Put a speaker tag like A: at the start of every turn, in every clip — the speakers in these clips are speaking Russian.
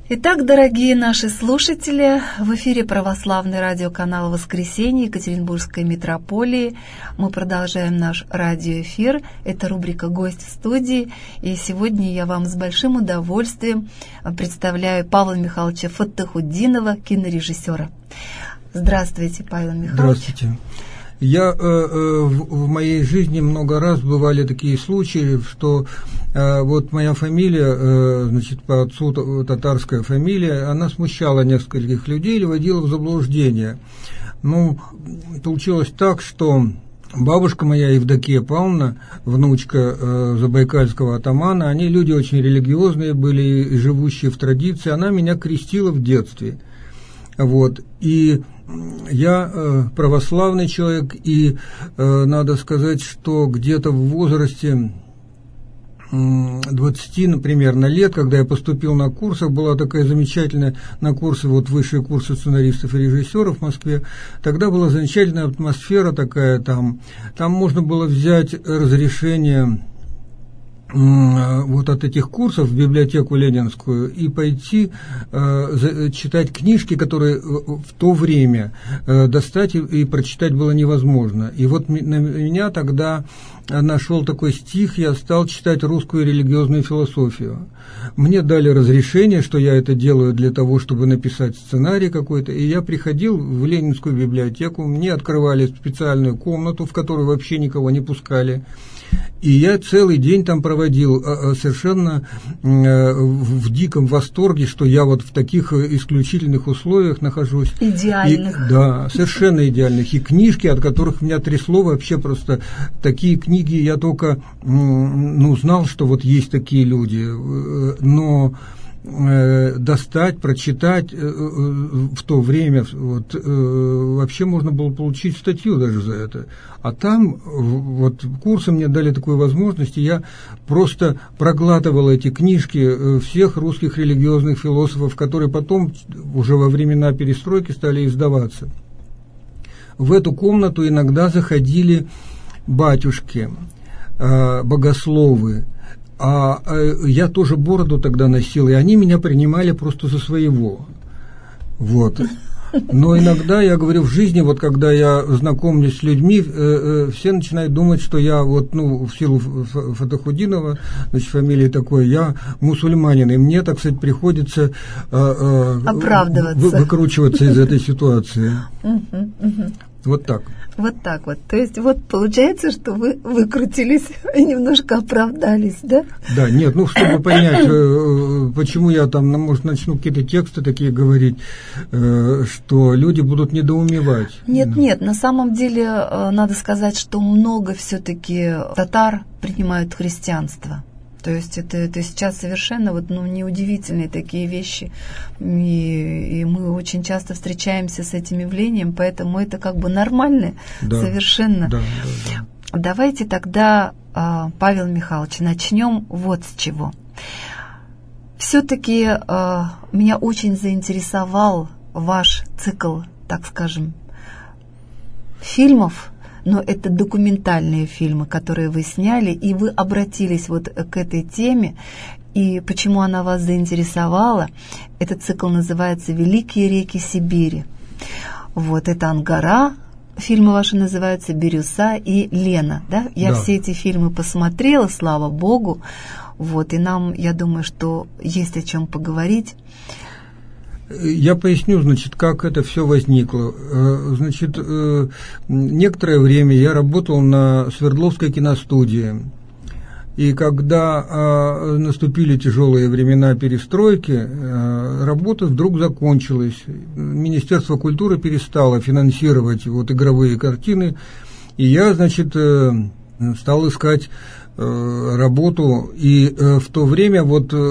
A: Итак, дорогие наши слушатели, в эфире православный радиоканал «Воскресенье» Екатеринбургской митрополии. Мы продолжаем наш радиоэфир. Это рубрика «Гость в студии». И сегодня я вам с большим удовольствием представляю Павла Михайловича Фаттахутдинова, кинорежиссера. Здравствуйте, Павел Михайлович.
B: Здравствуйте. В моей жизни много раз бывали такие случаи, что вот моя фамилия, значит, по отцу татарская фамилия, она смущала нескольких людей или вводила в заблуждение. Ну, получилось так, что бабушка моя, Евдокия Павловна, внучка забайкальского атамана, они люди очень религиозные были, живущие в традиции, она меня крестила в детстве. Вот, и я православный человек, и надо сказать, что где-то в возрасте 20, например, лет, когда я поступил на курсах, была такая замечательная, на курсы, вот высшие курсы сценаристов и режиссеров в Москве, тогда была замечательная атмосфера такая, там можно было взять разрешение вот от этих курсов в библиотеку Ленинскую и пойти читать книжки, которые в то время достать и прочитать было невозможно. И вот на меня тогда нашел такой стих, я стал читать русскую религиозную философию. Мне дали разрешение, что я это делаю для того, чтобы написать сценарий какой-то, и я приходил в Ленинскую библиотеку, мне открывали специальную комнату, в которую вообще никого не пускали. И я целый день там проводил, совершенно в диком восторге, что я вот в таких исключительных условиях нахожусь.
A: Идеальных.
B: Да, совершенно идеальных. И книжки, от которых меня трясло вообще просто. Такие книги я только знал, что вот есть такие люди. Но достать, прочитать в то время, вот, вообще можно было получить статью даже за это. А там вот курсы мне дали такую возможность, и я просто проглатывал эти книжки всех русских религиозных философов, которые потом уже во времена перестройки стали издаваться. В эту комнату иногда заходили батюшки, богословы, а я тоже бороду тогда носил, и они меня принимали просто за своего. Вот. Но иногда, я говорю, в жизни, вот когда я знакомлюсь с людьми, все начинают думать, что я вот, в силу Фаттахутдинова, значит, фамилии такой, я мусульманин, и мне, так сказать, приходится
A: оправдываться,
B: выкручиваться из этой ситуации. Вот так.
A: Вот так вот. То есть вот получается, что вы выкрутились и немножко оправдались, да? Да,
B: нет, чтобы понять, почему я там, может, начну какие-то тексты такие говорить, что люди будут недоумевать.
A: Нет, на самом деле надо сказать, что много все-таки татар принимают христианство. То есть это сейчас совершенно неудивительные такие вещи, и мы очень часто встречаемся с этим явлением, поэтому это как бы нормально, да, совершенно. Да. Давайте тогда, Павел Михайлович, начнем вот с чего. Все-таки меня очень заинтересовал ваш цикл, так скажем, фильмов. Но это документальные фильмы, которые вы сняли, и вы обратились вот к этой теме. И почему она вас заинтересовала? Этот цикл называется «Великие реки Сибири». Вот это «Ангара», фильмы ваши называются «Бирюса» и «Лена». Да? Я все эти фильмы посмотрела, слава богу. Вот, и нам, я думаю, что есть о чем поговорить.
B: Я поясню, значит, как это все возникло. Значит, некоторое время я работал на Свердловской киностудии, и когда наступили тяжелые времена перестройки, работа вдруг закончилась. Министерство культуры перестало финансировать игровые картины, и я, значит, стал искать работу, и в то время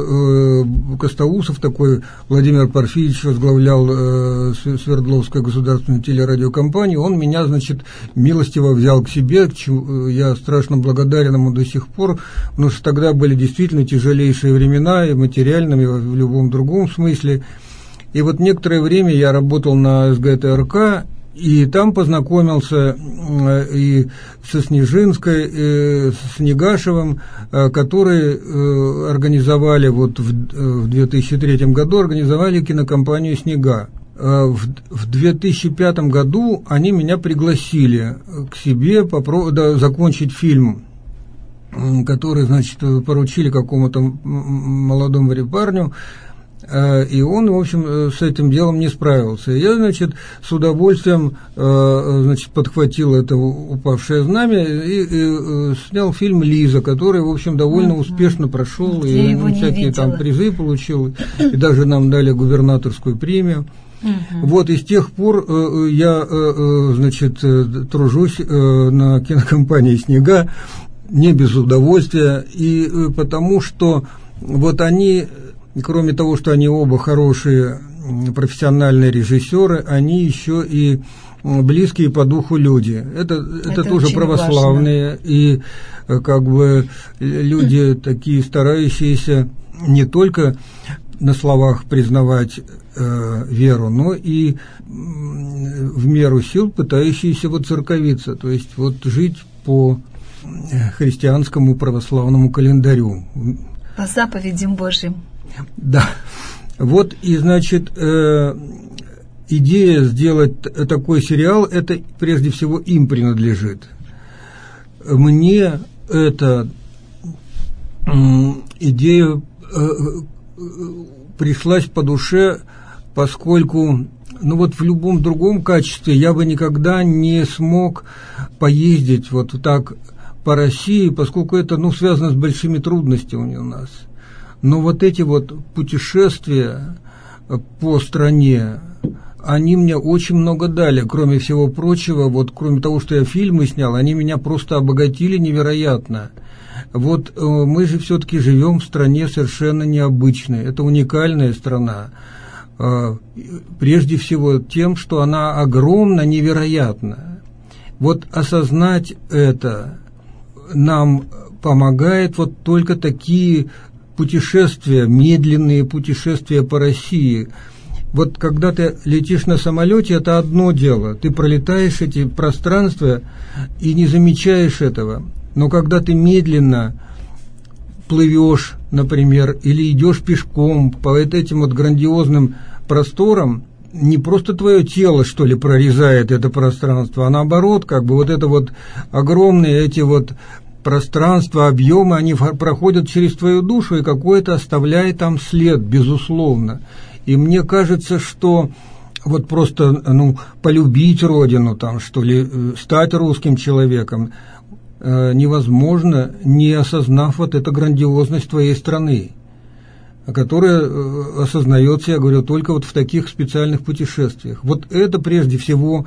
B: Костоусов такой, Владимир Порфирьевич, возглавлял Свердловскую государственную телерадиокомпанию, он меня, значит, милостиво взял к себе, я страшно благодарен ему до сих пор, потому что тогда были действительно тяжелейшие времена, и в материальном, и в любом другом смысле. И вот некоторое время я работал на СГТРК, И там познакомился и со Снежинской, и с Негашевым, которые организовали вот в 2003 году организовали кинокомпанию «Снега». В 2005 году они меня пригласили к себе закончить фильм, который, значит, поручили какому-то молодому парню, и он, в общем, с этим делом не справился. Я, значит, с удовольствием, значит, подхватил это упавшее знамя и снял фильм «Лиза», который, в общем, довольно успешно прошел, и всякие там призы получил, и даже нам дали губернаторскую премию. Вот, и с тех пор я, значит, тружусь на кинокомпании «Снега», не без удовольствия, и потому что вот они, кроме того, что они оба хорошие профессиональные режиссеры, они еще и близкие по духу люди. Это тоже православные, важно. И как бы люди такие старающиеся не только на словах признавать веру, но и в меру сил пытающиеся воцерковиться, то есть вот жить по христианскому православному календарю.
A: По заповедям Божьим.
B: Да. Вот, и, значит, идея сделать такой сериал, это прежде всего им принадлежит. Мне эта идея пришлась по душе, поскольку, ну вот в любом другом качестве я бы никогда не смог поездить вот так по России, поскольку это, ну, связано с большими трудностями у нас. Но вот эти вот путешествия по стране, они мне очень много дали, кроме всего прочего, вот кроме того, что я фильмы снял, они меня просто обогатили невероятно. Вот мы же все-таки живем в стране совершенно необычной, это уникальная страна, прежде всего тем, что она огромна, невероятна. Вот осознать это нам помогает вот только такие путешествия, медленные путешествия по России. Вот когда ты летишь на самолете, это одно дело, ты пролетаешь эти пространства и не замечаешь этого. Но когда ты медленно плывешь, например, или идешь пешком по вот этим вот грандиозным просторам, не просто твое тело, что ли, прорезает это пространство, а наоборот, как бы вот это вот огромные эти вот пространства, объемы, они проходят через твою душу и какой-то оставляет там след, безусловно. И мне кажется, что вот просто, ну, полюбить родину, там, что ли, стать русским человеком невозможно, не осознав вот эту грандиозность твоей страны, которая осознается, я говорю, только вот в таких специальных путешествиях. Вот это прежде всего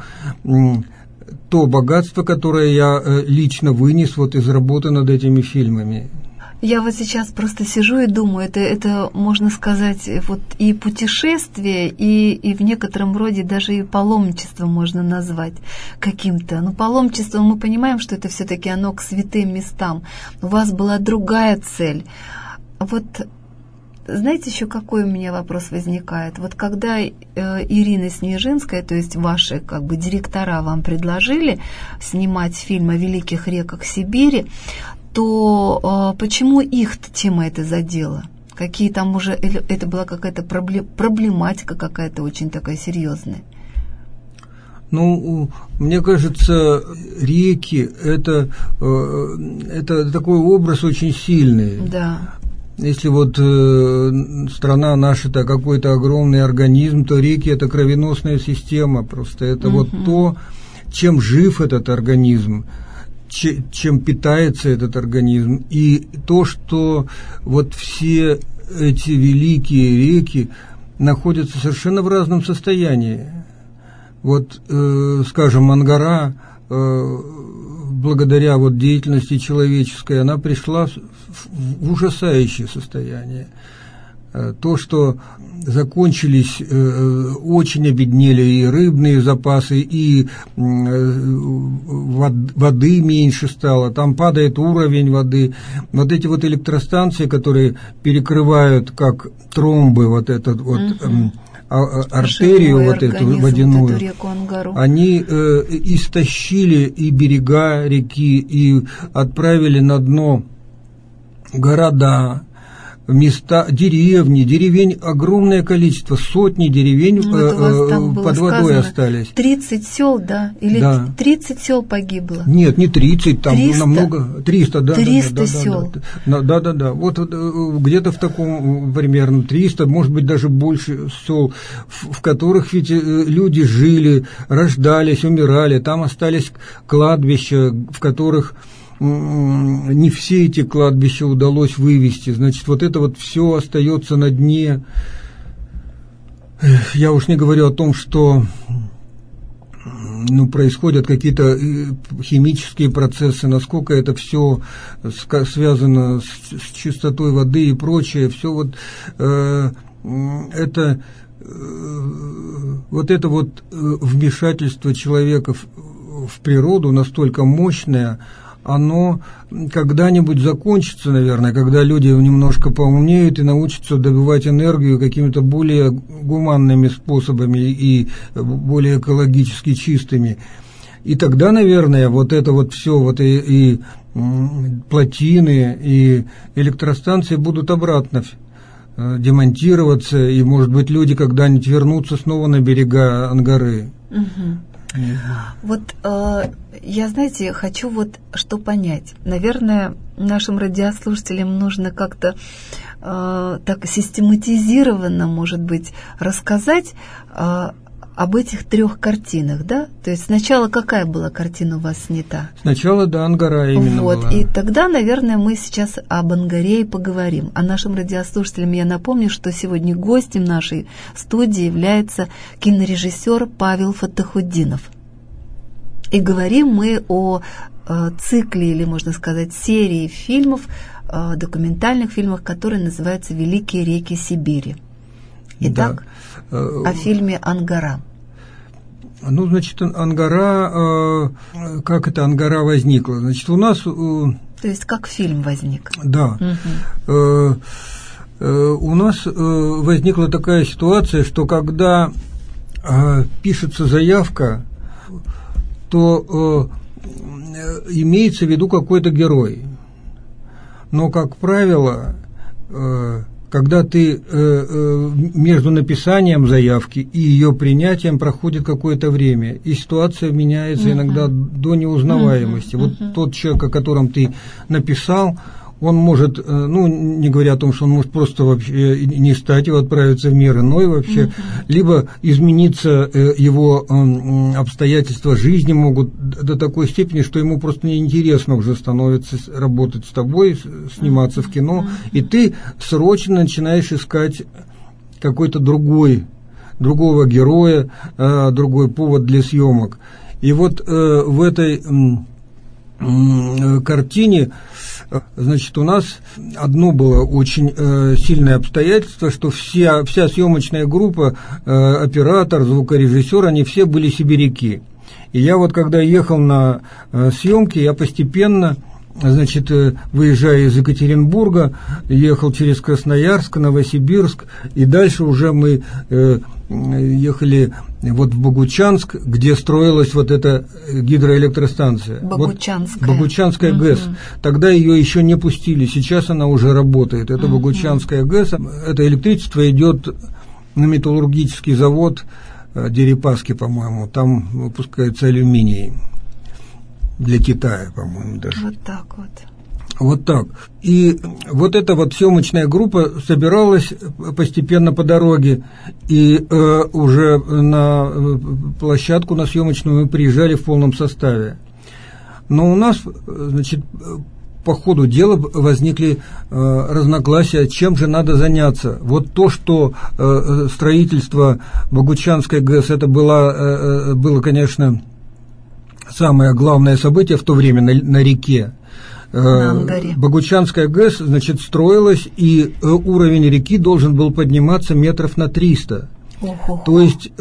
B: то богатство, которое я лично вынес вот из работы над этими фильмами.
A: Я вот сейчас просто сижу и думаю, это можно сказать, вот и путешествие, и в некотором роде даже и паломничество можно назвать каким-то. Но паломничество, мы понимаем, что это все-таки оно к святым местам. У вас была другая цель. Вот знаете, еще какой у меня вопрос возникает? Вот когда Ирина Снежинская, то есть ваши как бы директора вам предложили снимать фильм о великих реках Сибири, то почему их тема это задела? Какие там уже, это была какая-то проблематика какая-то очень такая серьезная?
B: Ну, мне кажется, реки это такой образ очень сильный.
A: Да.
B: Если вот страна наша-то какой-то огромный организм, то реки это кровеносная система, просто это вот то, чем жив этот организм, чем питается этот организм, и то, что вот все эти великие реки находятся совершенно в разном состоянии. Вот, скажем, Ангара, благодаря вот деятельности человеческой, она пришла в ужасающее состояние. То, что закончились, очень обеднели и рыбные запасы, и воды меньше стало, там падает уровень воды. Вот эти вот электростанции, которые перекрывают как тромбы вот этот вот артерию вот эту водяную,
A: вот эту реку Ангару.
B: Они истощили и берега реки, и отправили на дно города, места, деревень огромное количество, сотни деревень под водой остались.
A: 30 сел, да? Или да. 30 сел погибло?
B: Нет, не 30, там 300? Намного. 300, да.
A: 300 сел.
B: Да. Вот где-то в таком примерно 300, может быть, даже больше сел, в которых ведь люди жили, рождались, умирали. Там остались кладбища, в которых не все эти кладбища удалось вывести. Значит, вот это вот все остается на дне. Я уж не говорю о том, что происходят какие-то химические процессы, насколько это все связано с чистотой воды и прочее. Все вот это вмешательство человека в природу настолько мощное, оно когда-нибудь закончится, наверное, когда люди немножко поумнеют и научатся добывать энергию какими-то более гуманными способами и более экологически чистыми. И тогда, наверное, вот это вот все, вот и плотины, и электростанции будут обратно демонтироваться, и, может быть, люди когда-нибудь вернутся снова на берега Ангары.
A: Вот я, знаете, хочу вот что понять. Наверное, нашим радиослушателям нужно как-то так систематизированно, может быть, рассказать об этих 3 картинах, да? То есть сначала какая была картина у вас снята?
B: Сначала, да, Ангара именно
A: вот,
B: была.
A: И тогда, наверное, мы сейчас об Ангаре и поговорим. А нашим радиослушателям я напомню, что сегодня гостем нашей студии является кинорежиссер Павел Фаттахутдинов. И говорим мы о цикле, или, можно сказать, серии фильмов, документальных фильмов, которые называются «Великие реки Сибири». Итак, о фильме «Ангара».
B: Значит, Ангара, как это Ангара возникла? Значит, у нас... То
A: есть, как фильм возник?
B: Да. У нас возникла такая ситуация, что когда пишется заявка, то имеется в виду какой-то герой. Но, как правило, когда ты между написанием заявки и ее принятием проходит какое-то время, и ситуация меняется иногда до неузнаваемости. Вот тот человек, о котором ты написал, он может, не говоря о том, что он может просто вообще не стать, его отправиться в мир иной вообще, либо измениться его обстоятельства жизни могут до такой степени, что ему просто неинтересно уже становится работать с тобой, сниматься в кино, и ты срочно начинаешь искать какой-то другого героя, другой повод для съемок. И вот в этой картине, значит, у нас одно было очень сильное обстоятельство, что вся съемочная группа, оператор, звукорежиссер, они все были сибиряки. И я вот, когда ехал на съемки, я постепенно, значит, выезжая из Екатеринбурга, ехал через Красноярск, Новосибирск, и дальше уже мы ехали вот в Богучанск, где строилась вот эта гидроэлектростанция. Богучанская ГЭС. Тогда ее еще не пустили, сейчас она уже работает. Это Богучанская ГЭС. Это электричество идет на металлургический завод Дерипаски, по-моему. Там выпускается алюминий. Для Китая, по-моему, даже.
A: Вот так вот.
B: Вот так. И вот эта вот съемочная группа собиралась постепенно по дороге, и уже на площадку, на съемочную мы приезжали в полном составе. Но у нас, значит, по ходу дела возникли разногласия, чем же надо заняться. Вот то, что строительство Богучанской ГЭС, это было, конечно, самое главное событие в то время на реке. Богучанская ГЭС, значит, строилась, и уровень реки должен был подниматься метров на 300. То есть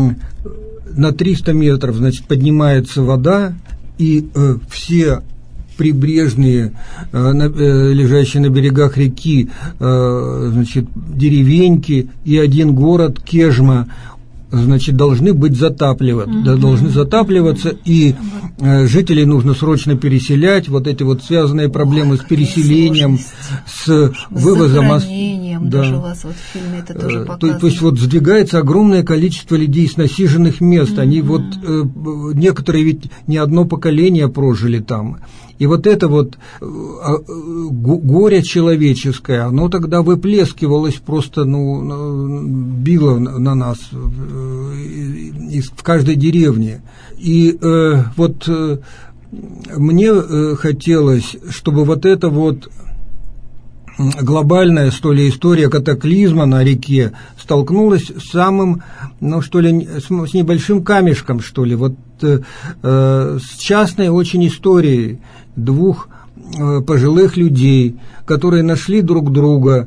B: на 300 метров, значит, поднимается вода, и все прибрежные, лежащие на берегах реки, значит, деревеньки и один город Кежма, значит, должны быть должны затапливаться, и жителей нужно срочно переселять. Вот эти вот связанные проблемы с переселением, с вывозом,
A: даже у вас вот в фильме это тоже показано.
B: То есть вот сдвигается огромное количество людей с насиженных мест. Они вот некоторые ведь не одно поколение прожили там. И вот это вот горе человеческое, оно тогда выплескивалось просто, било на нас в каждой деревне. И вот мне хотелось, чтобы вот эта вот глобальная, что ли, история катаклизма на реке столкнулась с самым, что ли, с небольшим камешком, что ли, вот с частной очень историей двух пожилых людей, которые нашли друг друга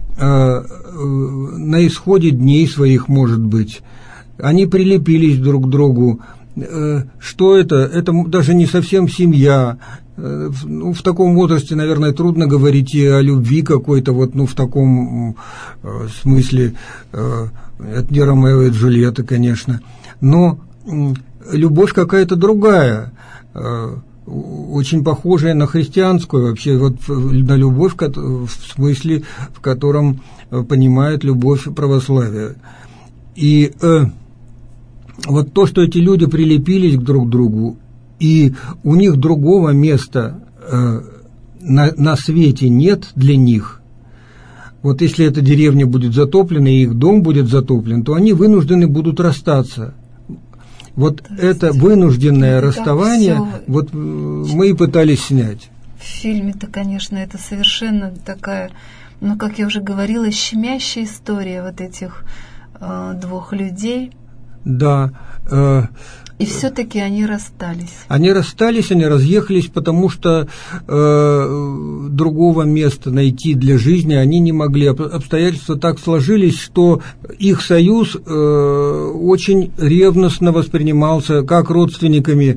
B: на исходе дней своих, может быть. Они прилепились друг к другу. Что это? Это даже не совсем семья. В таком возрасте, наверное, трудно говорить и о любви какой-то, вот, в таком смысле, это не Ромео и Джульетта, конечно, но любовь какая-то другая, очень похожая на христианскую, вообще, вот, на любовь, в смысле, в котором понимают любовь православия. И вот то, что эти люди прилепились друг к другу, и у них другого места на свете нет для них. Вот если эта деревня будет затоплена, и их дом будет затоплен, то они вынуждены будут расстаться. Вот это вынужденное расставание, вот мы и пытались снять.
A: В фильме-то, конечно, это совершенно такая, как я уже говорила, щемящая история вот этих двух людей.
B: Да.
A: И все-таки они расстались.
B: Они разъехались, потому что другого места найти для жизни они не могли. Обстоятельства так сложились, что их союз очень ревностно воспринимался как родственниками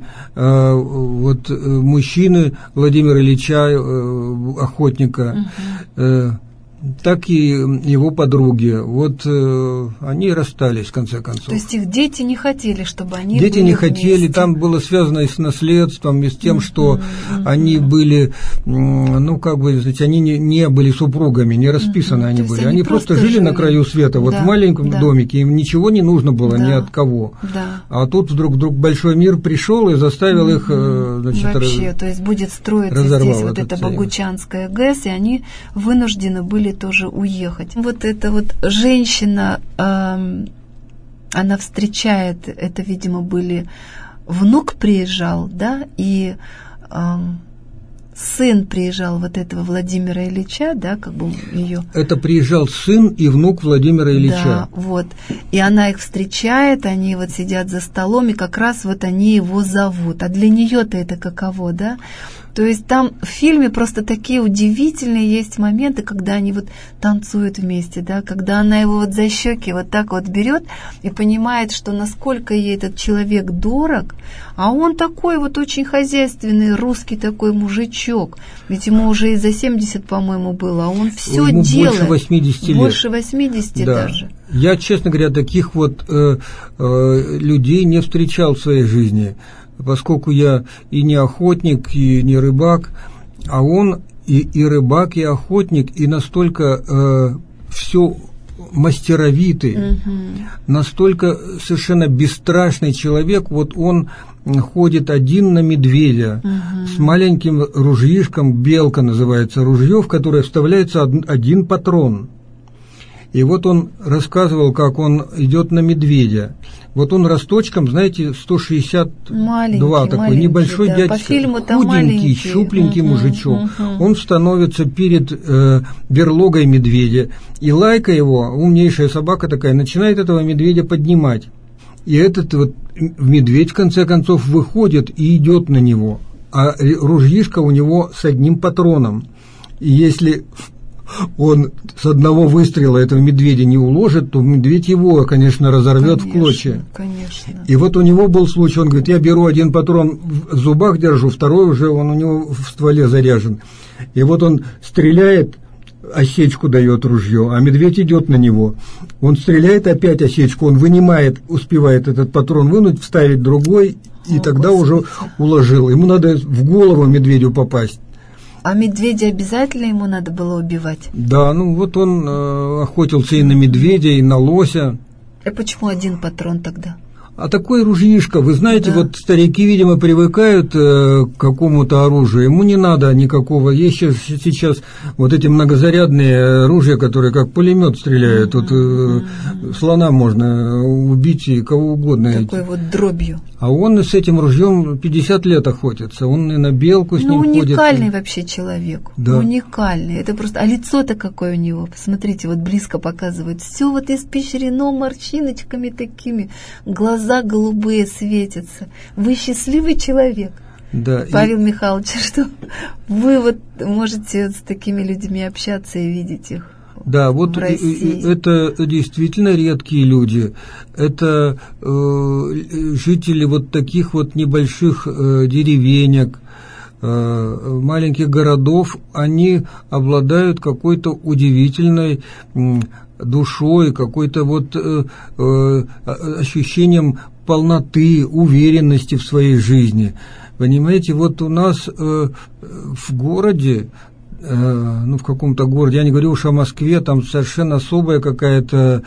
B: мужчины Владимира Ильича, охотника, так и его подруги. Вот они расстались, в конце концов.
A: То есть их дети не хотели, чтобы они
B: Дети
A: были
B: не хотели,
A: вместе.
B: там было связано и с наследством, и с тем, что они были, они не были супругами, не расписаны они были. Они просто жили на краю света, в маленьком домике, им ничего не нужно было ни от кого.
A: Да.
B: А тут вдруг большой мир пришел и заставил их,
A: вообще, то есть будет строиться здесь вот эта Богучанская ГЭС, и они вынуждены были тоже уехать. Вот эта вот женщина, она встречает, это, видимо, внук приезжал, да, и сын приезжал вот этого Владимира Ильича, да, как бы ее... Это
B: приезжал сын и внук Владимира Ильича.
A: Да, вот. И она их встречает, они вот сидят за столом, и как раз вот они его зовут. А для нее-то это каково, да? То есть там в фильме просто такие удивительные есть моменты, когда они вот танцуют вместе, да, когда она его вот за щеки вот так вот берет и понимает, что насколько ей этот человек дорог, а он такой вот очень хозяйственный, русский такой мужичок, ведь ему уже и за 70, по-моему, было, а он все делает.
B: Больше 80 лет.
A: Больше 80 даже.
B: Я, честно говоря, таких вот людей не встречал в своей жизни. Поскольку я и не охотник, и не рыбак, а он и рыбак, и охотник, и настолько все мастеровитый, настолько совершенно бесстрашный человек. Вот он ходит один на медведя с маленьким ружьишком, белка называется ружье, в которое вставляется один патрон. И вот он рассказывал, как он идет на медведя. Вот он росточком, знаете, 162, такой небольшой дядька, худенький, щупленький мужичок. Он становится перед берлогой медведя, и Лайка его, умнейшая собака такая, начинает этого медведя поднимать. И этот вот медведь, в конце концов, выходит и идет на него, а ружьишко у него с одним патроном. И если он с одного выстрела этого медведя не уложит, то медведь его, конечно, разорвет в клочья.
A: Конечно.
B: И вот у него был случай, он говорит, я беру один патрон в зубах держу, второй уже он у него в стволе заряжен. И вот он стреляет, осечку дает ружье, а медведь идет на него. Он стреляет, опять осечку, он вынимает, успевает этот патрон вынуть, вставить другой, и тогда уже уложил. Ему надо в голову медведю попасть.
A: А медведя обязательно ему надо было убивать?
B: Да, ну вот он охотился и на медведя, и на лося.
A: А почему один патрон тогда?
B: А такой ружьишко, вы знаете,
A: Да.
B: вот старики, видимо, привыкают к какому-то оружию, ему не надо никакого. Есть сейчас вот эти многозарядные ружья, которые как пулемет стреляют. Вот слона можно убить и кого угодно.
A: Такой вот дробью.
B: А он с этим ружьем 50 лет охотится, он и на белку с ним ходит.
A: Уникальный вообще человек.
B: Да.
A: Уникальный. Это просто. А лицо-то какое у него. Посмотрите, вот близко показывают. Все вот испещрено морщиночками такими. Глаза голубые светятся. Вы счастливый человек.
B: Да,
A: Павел Михайлович, что вы вот можете с такими людьми общаться и видеть их.
B: Да, вот это действительно редкие люди. Это жители вот таких вот небольших деревенек, маленьких городов. Они обладают какой-то удивительной душой, какой-то вот ощущением полноты, уверенности в своей жизни. Понимаете, вот у нас в городе, ну, в каком-то городе, я не говорю уж о Москве, там совершенно особая какая-то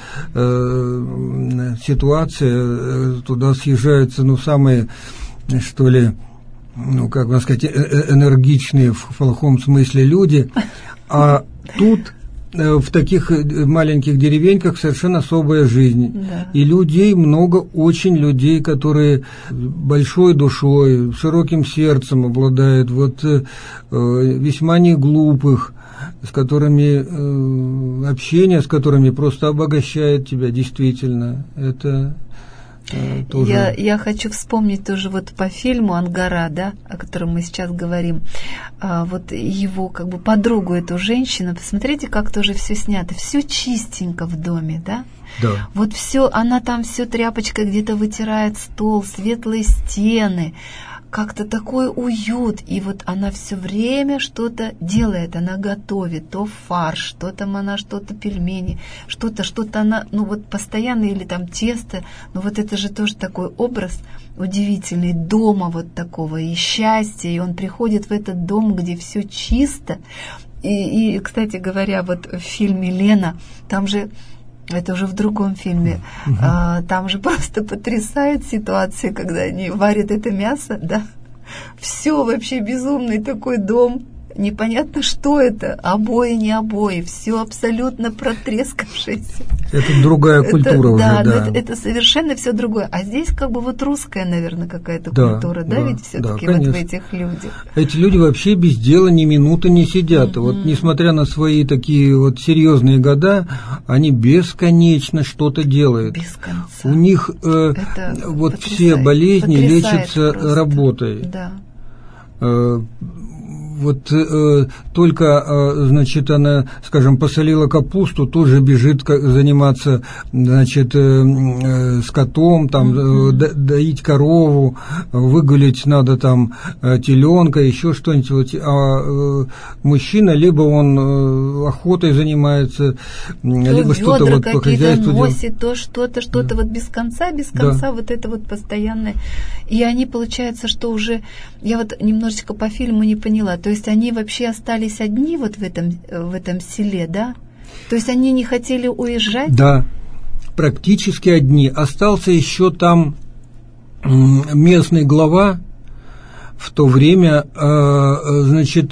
B: ситуация, туда съезжаются, ну, самые, что ли, ну, как бы сказать, энергичные в плохом смысле люди, а тут в таких маленьких деревеньках совершенно особая жизнь.
A: Да.
B: И людей много, очень людей, которые большой душой, широким сердцем обладают, вот весьма не глупых, с которыми общение с которыми просто обогащает тебя, действительно. Это тоже...
A: Я хочу вспомнить тоже вот по фильму «Ангара», да, о котором мы сейчас говорим, вот его как бы подругу, эту женщину, посмотрите, как тоже все снято, все чистенько в доме, да?
B: Да.
A: Вот все, она там все тряпочкой где-то вытирает стол, светлые стены, как-то такой уют, и вот она все время что-то делает, она готовит, то фарш, то там она что-то пельмени, что-то она, ну вот постоянно, или там тесто, ну вот это же тоже такой образ удивительный дома вот такого, и счастья, и он приходит в этот дом, где все чисто, и, кстати говоря, вот в фильме «Лена», там же, это уже в другом фильме. Там же просто потрясает ситуация, когда они варят это мясо, да. Все вообще безумный такой дом. Непонятно, что это. Обои, не обои. Все абсолютно протрескавшееся.
B: Это другая культура уже, да.
A: Это совершенно все другое. А здесь как бы вот русская, наверное, какая-то культура, да, ведь все-таки вот в этих людях.
B: Эти люди вообще без дела ни минуты не сидят. Вот несмотря на свои такие вот серьезные года, они бесконечно что-то делают.
A: Без конца.
B: У них вот все болезни лечатся просто работой.
A: Да.
B: Вот только, значит, она, скажем, посолила капусту, тут же бежит заниматься, значит, скотом, там, доить корову, выгулить надо там теленка, еще что-нибудь. А мужчина, либо он охотой занимается, либо что-то вот по хозяйству
A: носит, то что-то вот без конца, да. Вот это вот постоянное. И они, получается, что уже, я вот немножечко по фильму не поняла, то есть они вообще остались одни вот в этом селе, да? То есть они не хотели уезжать?
B: Да, практически одни. Остался еще там местный глава. В то время, значит,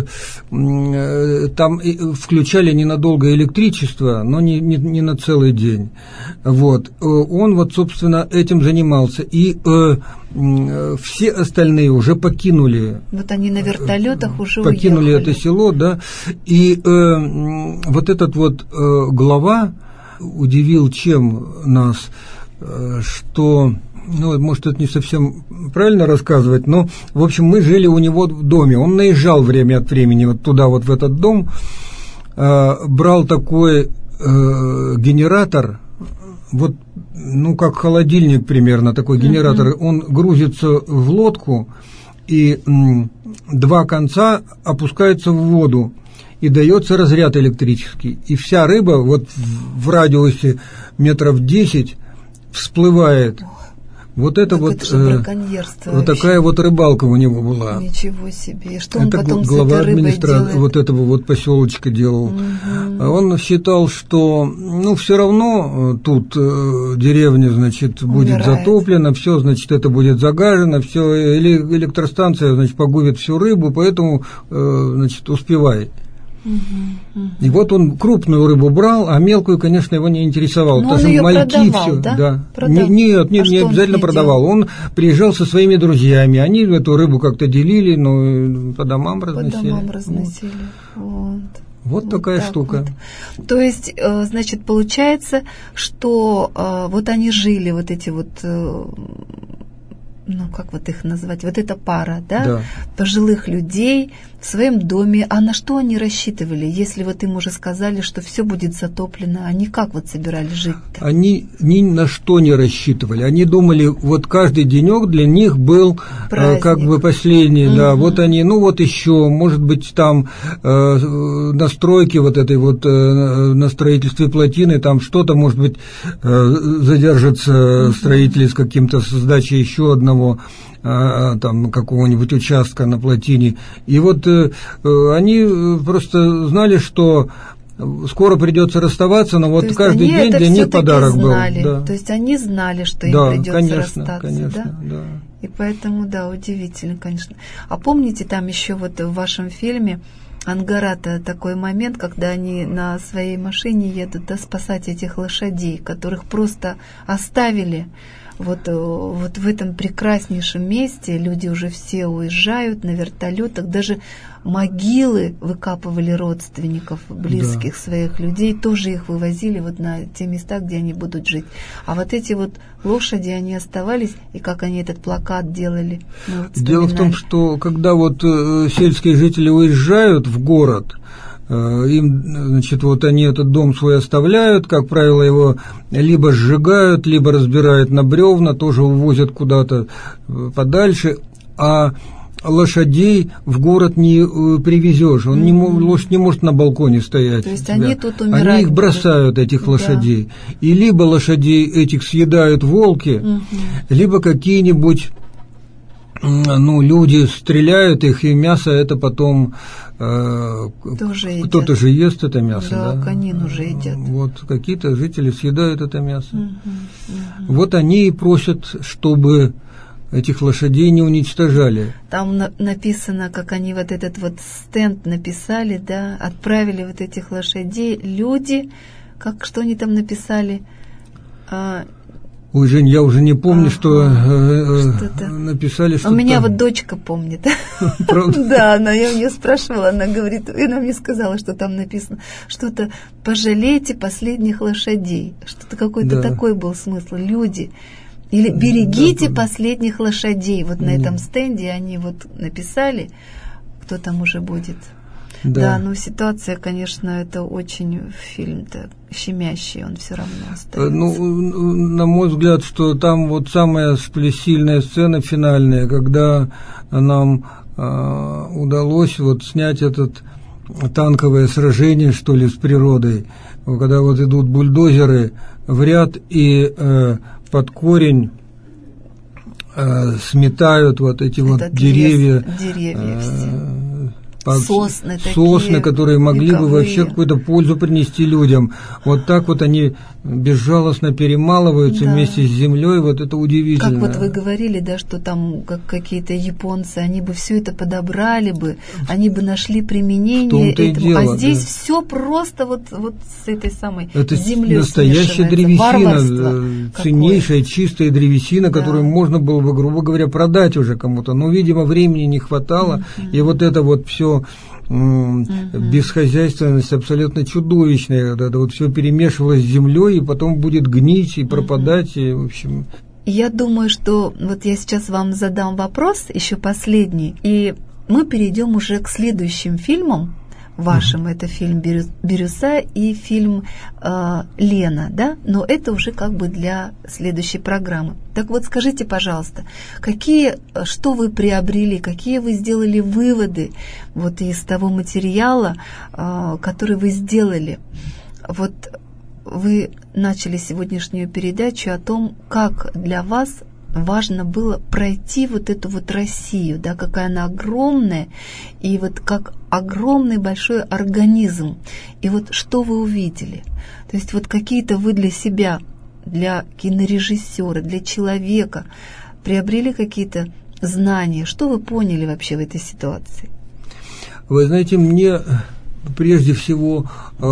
B: там включали ненадолго электричество, но не на целый день. Вот. Он вот, собственно, этим занимался. И все остальные уже покинули.
A: Вот они на вертолетах уже
B: покинули
A: уехали.
B: Это село, да. И вот этот вот глава удивил чем нас, что... Ну, может, это не совсем правильно рассказывать, но, в общем, мы жили у него в доме. Он наезжал время от времени вот туда, вот в этот дом, брал такой генератор, вот, ну, как холодильник примерно, такой генератор, он грузится в лодку, и 2 конца опускаются в воду, и дается разряд электрический. И вся рыба вот в радиусе метров 10 всплывает. Вот это вот, вот такая вот рыбалка у него была.
A: Ничего себе. Что он
B: это
A: потом
B: глава
A: с этой рыбой делает?
B: Вот этого вот поселочка делал. Он считал, что, ну, все равно тут деревня, значит, будет затоплена, все, значит, это будет загажено, все, электростанция, значит, погубит всю рыбу, поэтому, значит, успевай. И вот он крупную рыбу брал, а мелкую, конечно, его не интересовало.
A: Но
B: потому
A: он
B: что мальки
A: продавал,
B: все,
A: да?
B: Нет, не обязательно продавал. Он приезжал со своими друзьями, они эту рыбу как-то делили, но по домам разносили. Вот такая штука.
A: Вот. То есть, значит, получается, что вот они жили, вот эти вот, ну, как вот их назвать, вот эта пара, да, пожилых людей в своем доме. А на что они рассчитывали, если вот им уже сказали, что все будет затоплено? Они как вот собирались жить-то?
B: Они ни на что не рассчитывали. Они думали, вот каждый денек для них был как бы последний, да, вот они, ну вот еще, может быть, там на стройке вот этой вот, на строительстве плотины, там что-то, может быть, задержится строители с каким-то сдачей еще одного там какого-нибудь участка на плотине. И вот они просто знали, что скоро придется расставаться, но вот каждый день для них подарок был. Да.
A: То есть они знали, что им придется расстаться. Конечно, да? И поэтому, да, удивительно, конечно. А помните, там еще вот в вашем фильме Ангарата такой момент, когда они на своей машине едут, да, спасать этих лошадей, которых просто оставили. Вот в этом прекраснейшем месте люди уже все уезжают на вертолетах, даже могилы выкапывали родственников, близких своих людей, тоже их вывозили вот на те места, где они будут жить. А вот эти вот лошади, они оставались, и как они этот плакат делали, мы вот вспоминали.
B: Дело в том, что когда вот сельские жители уезжают в город, им, значит, вот они этот дом свой оставляют, как правило, его либо сжигают, либо разбирают на бревна, тоже увозят куда-то подальше, а лошадей в город не привезешь, лошадь не может на балконе стоять.
A: То есть они тут умирают.
B: Они их бросают, этих лошадей. И либо лошадей этих съедают волки, либо какие-нибудь, ну, люди стреляют их, и мясо это потом кто-то же ест это мясо,
A: да? Конин уже едят.
B: Вот какие-то жители съедают это мясо. Вот они и просят, чтобы этих лошадей не уничтожали.
A: Там написано, как они вот этот вот стенд написали, да, отправили вот этих лошадей. Люди, что они там написали?
B: Ой, Жень, я уже не помню, что написали, что.
A: У меня вот дочка помнит.
B: Правда?
A: Да, я у нее спрашивала, она говорит, и она мне сказала, что там написано, что-то «пожалейте последних лошадей». Что-то какой-то такой был смысл. Люди. Или «берегите последних лошадей». Вот на этом стенде они вот написали, кто там уже будет. Да, ну ситуация, конечно, это очень фильм-то щемящий, он все равно остается.
B: Ну, на мой взгляд, что там вот самая сильная сцена финальная, когда нам удалось вот снять этот танковое сражение, что ли, с природой, когда вот идут бульдозеры в ряд и под корень сметают вот эти вот деревья сосны, которые могли бы вообще какую-то пользу принести людям. Вот так вот они безжалостно перемалываются вместе с землей, вот это удивительно.
A: Как вот вы говорили, да, что там какие-то японцы, они бы все это подобрали бы, они бы нашли применение этому.
B: Дело,
A: а здесь все просто вот с этой самой
B: это
A: землей
B: настоящая древесина, ценнейшая, чистая древесина, которую можно было бы, грубо говоря, продать уже кому-то. Но, видимо, времени не хватало, и вот это вот все бесхозяйственность абсолютно чудовищная, когда это вот все перемешивалось с землей и потом будет гнить и пропадать, и, в общем.
A: Я думаю, что вот я сейчас вам задам вопрос, еще последний, и мы перейдем уже к следующим фильмам, вашим, это фильм «Бирюса» и фильм «Лена», да? Но это уже как бы для следующей программы. Так вот, скажите, пожалуйста, что вы приобрели, какие вы сделали выводы вот из того материала, который вы сделали? Вот вы начали сегодняшнюю передачу о том, как для вас важно было пройти вот эту вот Россию, да, какая она огромная, и вот как огромный большой организм. И вот что вы увидели? То есть вот какие-то вы для себя, для кинорежиссера, для человека приобрели какие-то знания? Что вы поняли вообще в этой ситуации?
B: Вы знаете, мне прежде всего,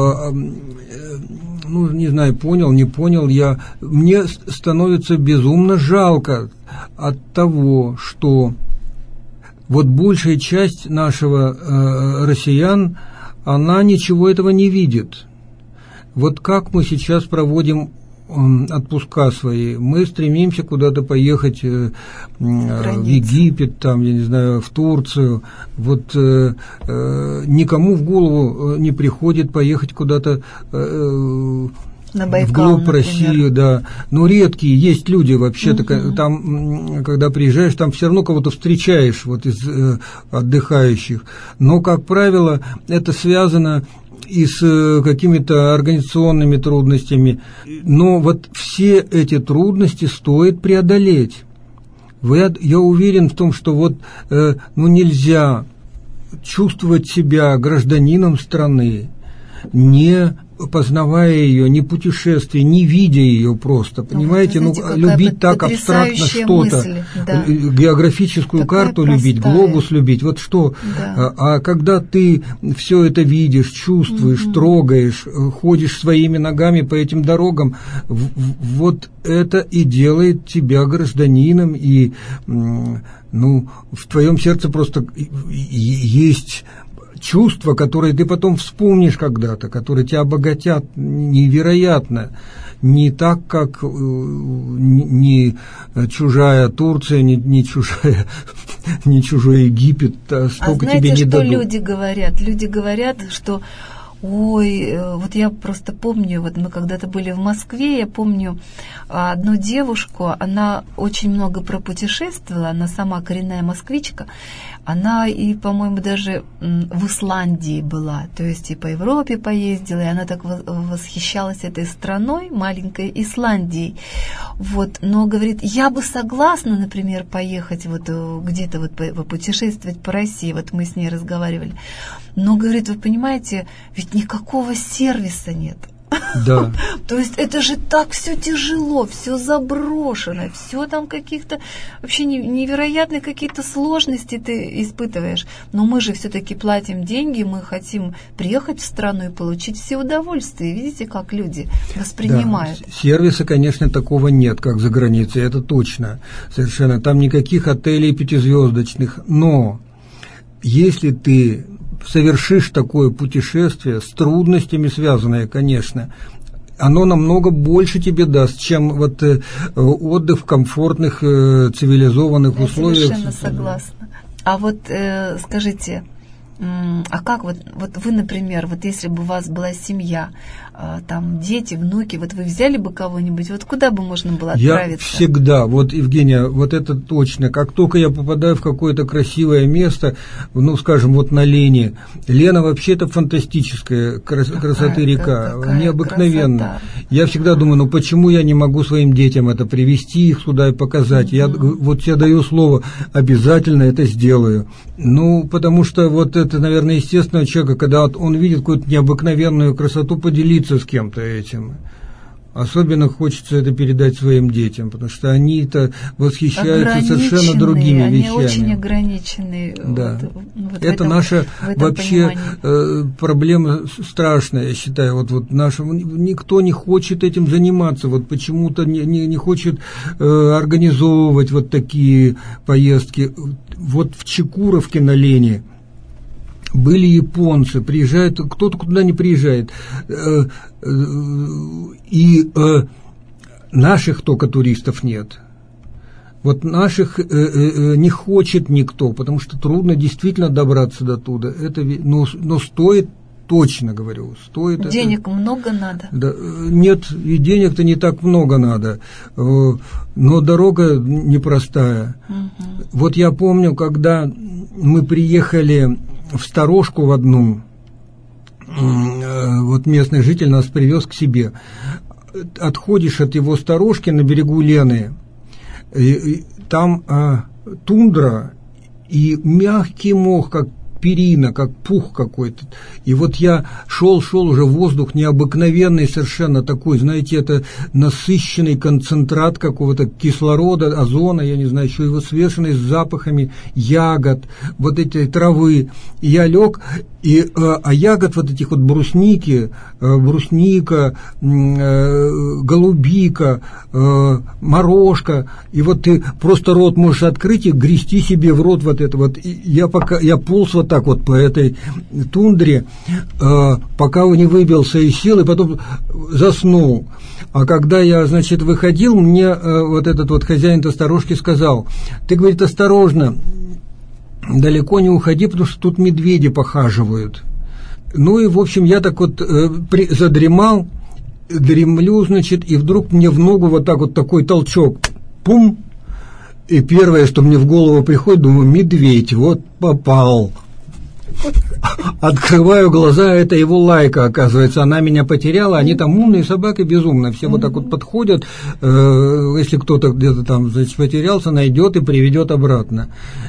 B: не знаю, понял, не понял, мне становится безумно жалко от того, что вот большая часть нашего россиян, она ничего этого не видит. Вот как мы сейчас проводим отпуска свои, мы стремимся куда-то поехать в Египет, там, я не знаю, в Турцию. Вот никому в голову не приходит поехать куда-то
A: на Байкал,
B: вглубь России, да. Но редкие есть люди вообще-то, там, когда приезжаешь, там все равно кого-то встречаешь вот из отдыхающих. Но, как правило, это связано и с какими-то организационными трудностями. Но вот все эти трудности стоит преодолеть. Я уверен в том, что вот нельзя чувствовать себя гражданином страны, не познавая ее, не путешествуя, не видя ее просто, понимаете, любить так абстрактно что-то, да. Географическую такая карту простая. Любить, глобус любить, вот что, да. А когда ты все это видишь, чувствуешь, трогаешь, ходишь своими ногами по этим дорогам, вот это и делает тебя гражданином, и в твоем сердце просто есть чувства, которые ты потом вспомнишь когда-то, которые тебя обогатят невероятно. Не так, как не чужая Турция, не чужой Египет, столько тебе не дадут.
A: А знаете, что люди говорят? Люди говорят, что вот я просто помню, вот мы когда-то были в Москве, я помню одну девушку, она очень много пропутешествовала, она сама коренная москвичка, она и, по-моему, даже в Исландии была, то есть и по Европе поездила, и она так восхищалась этой страной, маленькой Исландией, вот, но говорит, я бы согласна, например, поехать вот где-то вот попутешествовать по России, вот мы с ней разговаривали, но, говорит, вы понимаете, ведь никакого сервиса нет.
B: Да.
A: То есть это же так все тяжело, все заброшено, все там каких-то вообще невероятные какие-то сложности ты испытываешь. Но мы же все-таки платим деньги, мы хотим приехать в страну и получить все удовольствия. Видите, как люди воспринимают.
B: Да. Сервиса, конечно, такого нет, как за границей, это точно. Совершенно. Там никаких отелей пятизвездочных. Но если ты совершишь такое путешествие, с трудностями связанное, конечно, оно намного больше тебе даст, чем вот отдых в комфортных, цивилизованных условиях.
A: Я совершенно согласна. А вот скажите, а как вот вы, например, вот если бы у вас была семья, там дети, внуки, вот вы взяли бы кого-нибудь, вот куда бы можно было отправиться?
B: Я всегда, вот, Евгения, вот это точно, как только я попадаю в какое-то красивое место, скажем, вот на Лене, Лена вообще-то фантастическая, красоты река, необыкновенная. Красота. Я всегда думаю, почему я не могу своим детям это привезти, их сюда и показать? Я даю слово, обязательно это сделаю. Потому что вот это, наверное, естественно, человека, когда он видит какую-то необыкновенную красоту, поделиться с кем-то этим. Особенно хочется это передать своим детям, потому что они-то восхищаются совершенно другими вещами. Они
A: очень ограничены.
B: Да. Это наша вообще проблема страшная, я считаю. Вот наша, никто не хочет этим заниматься, вот почему-то не хочет организовывать вот такие поездки. Вот в Чекуровке на Лене были японцы, приезжают, кто-то куда не приезжает, и наших только туристов нет. Вот наших не хочет никто, потому что трудно действительно добраться до туда. Это, но стоит, точно говорю, стоит.
A: Денег
B: это,
A: много надо?
B: Да, нет, и денег-то не так много надо, но дорога непростая. Угу. Вот я помню, когда мы приехали в сторожку в одну, вот местный житель нас привез к себе. Отходишь от его сторожки на берегу Лены, и там тундра и мягкий мох, как перина, как пух какой-то. И вот я шел уже, воздух необыкновенный совершенно такой, знаете, это насыщенный концентрат какого-то кислорода, озона, я не знаю, еще его смешанный с запахами ягод, вот этой травы. И я лег, а ягод вот этих вот брусника, голубика, морожка, и вот ты просто рот можешь открыть и грести себе в рот вот это вот. И я полз вот так вот по этой тундре, пока не выбился из сил, и потом заснул. А когда я, значит, выходил, мне вот этот вот хозяин сторожки сказал: ты, говорит, осторожно, далеко не уходи, потому что тут медведи похаживают. Ну и, в общем, я так вот задремал, дремлю, значит, и вдруг мне в ногу вот так вот такой толчок. Пум! И первое, что мне в голову приходит, думаю, медведь, вот попал. Открываю глаза, это его Лайка, оказывается, она меня потеряла, они там умные собаки, безумно, все вот так вот подходят, если кто-то где-то там, значит, потерялся, найдет и приведет обратно.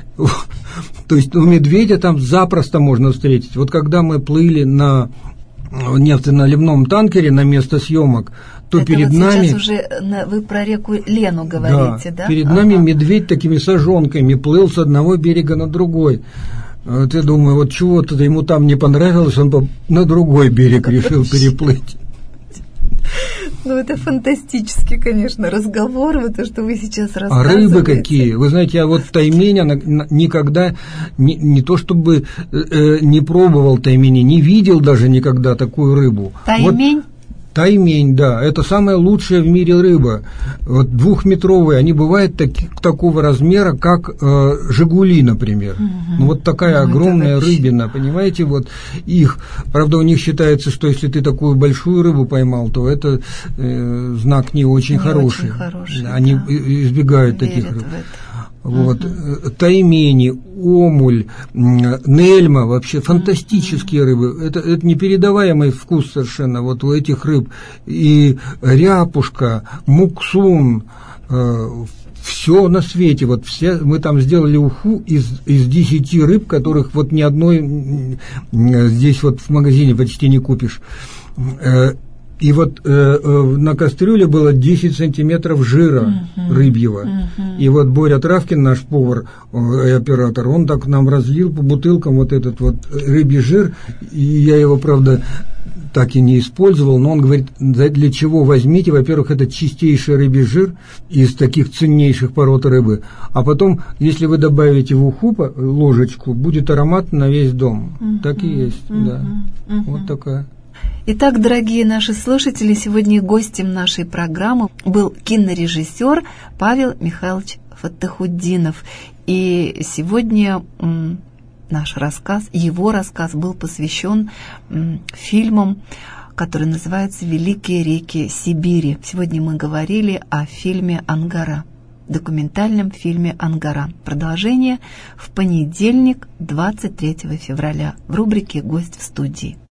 B: То есть у медведя там запросто можно встретить. Вот когда мы плыли на нефтеналивном танкере на место съемок, то это перед вот нами...
A: Сейчас уже вы про реку Лену говорите, да?
B: Перед нами медведь такими сажонками плыл с одного берега на другой. Вот я думаю, вот чего-то ему там не понравилось, он на другой берег решил переплыть.
A: Ну, это фантастический, конечно, разговор, вот то, что вы сейчас рассказываете.
B: А рыбы какие? Вы знаете, я вот тайменя никогда, не то чтобы не пробовал таймени, не видел даже никогда такую рыбу.
A: Таймень?
B: Вот, таймень, да, это самая лучшая в мире рыба. Вот 2-метровые, они бывают такого размера, как жигули, например. Ну вот такая огромная рыбина, понимаете, вот их. Правда, у них считается, что если ты такую большую рыбу поймал, то это знак не очень хороший. Они избегают таких рыб. Вот, таймени, омуль, нельма, вообще фантастические рыбы. Это непередаваемый вкус совершенно вот у этих рыб. И ряпушка, муксун, все на свете. Вот все, мы там сделали уху из 10 рыб, которых вот ни одной здесь вот в магазине почти не купишь. И вот на кастрюле было 10 сантиметров жира рыбьего. И вот Боря Травкин, наш повар и оператор, он так нам разлил по бутылкам вот этот вот рыбий жир. И я его, правда, так и не использовал, но он говорит, для чего возьмите, во-первых, это чистейший рыбий жир из таких ценнейших пород рыбы, а потом, если вы добавите в уху ложечку, будет аромат на весь дом. Так и есть, да. Вот такая.
A: Итак, дорогие наши слушатели, сегодня гостем нашей программы был кинорежиссер Павел Михайлович Фаттахутдинов. И сегодня наш рассказ, его рассказ был посвящен фильмам, который называется «Великие реки Сибири». Сегодня мы говорили о фильме «Ангара», документальном фильме «Ангара». Продолжение в понедельник, 23 февраля, в рубрике «Гость в студии».